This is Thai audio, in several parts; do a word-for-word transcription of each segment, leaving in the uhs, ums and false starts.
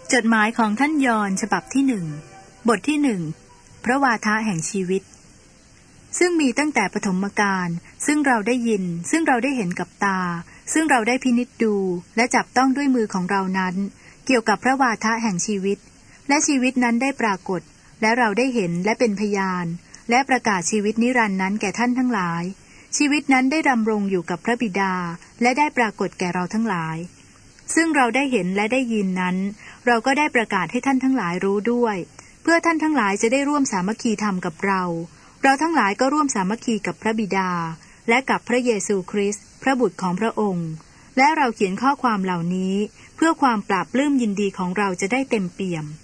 จดหมายของท่านยอห์นฉบับที่หนึ่งบทที่หนึ่งพระวาทะแห่งชีวิตซึ่งมีตั้งแต่ปฐมกาลซึ่งเราได้ยินซึ่งเราได้เห็นกับตาซึ่งเราได้พินิจดูและจับต้องด้วยมือของเรานั้นเกี่ยวกับพระวาทะแห่งชีวิตและชีวิตนั้นได้ปรากฏและเราได้เห็นและเป็นพยานและประกาศชีวิตนิรันดร์นั้นแก่ท่านทั้งหลายชีวิตนั้นได้ดำรงอยู่กับพระบิดาและได้ปรากฏแก่เราทั้งหลายซึ่งเราได้เห็นและได้ยินนั้นเราก็ได้ประกาศให้ท่านทั้งหลายรู้ด้วยเพื่อท่านทั้งหลายจะได้ร่วมสามัคคีธรรมกับเราเราทั้งหลายก็ร่วมสามัคคีกับพระบิดาและกับพระเยซูคริสต์พระบุตรของพระองค์และเราเขียนข้อความเหล่านี้เพื่อความปราบปลื้มยินดีของเราจะได้เต็มเปี่ยม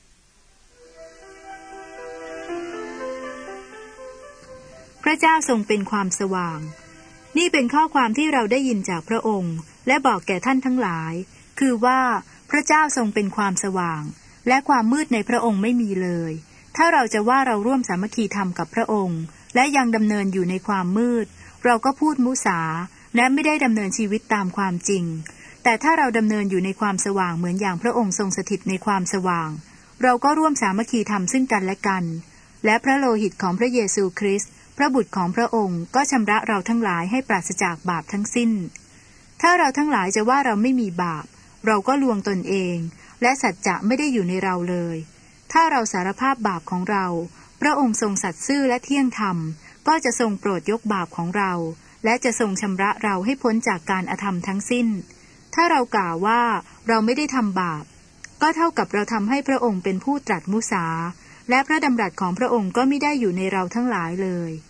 พระเจ้าทรงเป็นความสว่างนี่เป็นข้อความที่เราได้ยินจากพระองค์และบอกแก่ท่านทั้งหลายคือว่าพระเจ้าทรงเป็นความสว่างและความมืดในพระองค์ไม่มีเลยถ้าเราจะว่าเราร่วมสามัคคีธรรมกับพระองค์และยังดำเนินอยู่ในความมืดเราก็พูดมุสาและไม่ได้ดำเนินชีวิตตามความจริงแต่ถ้าเราดำเนินอยู่ในความสว่างเหมือนอย่างพระองค์ทรงสถิตในความสว่างเราก็ร่วมสามัคคีธรรมซึ่งกันและกันและพระโลหิตของพระเยซูคริสต์พระบุตรของพระองค์ก็ชำระเราทั้งหลายให้ปราศจากบาปทั้งสิ้นถ้าเราทั้งหลายจะว่าเราไม่มีบาปเราก็ลวงตนเองและสัจจะไม่ได้อยู่ในเราเลยถ้าเราสารภาพบาปของเราพระองค์ทรงสัตย์ซื่อและเที่ยงธรรมก็จะทรงโปรดยกบาปของเราและจะทรงชำระเราให้พ้นจากการอธรรมทั้งสิ้นถ้าเรากล่าวว่าเราไม่ได้ทำบาปก็เท่ากับเราทำให้พระองค์เป็นผู้ตรัสมุสาและพระดำรัสของพระองค์ก็ไม่ได้อยู่ในเราทั้งหลายเลย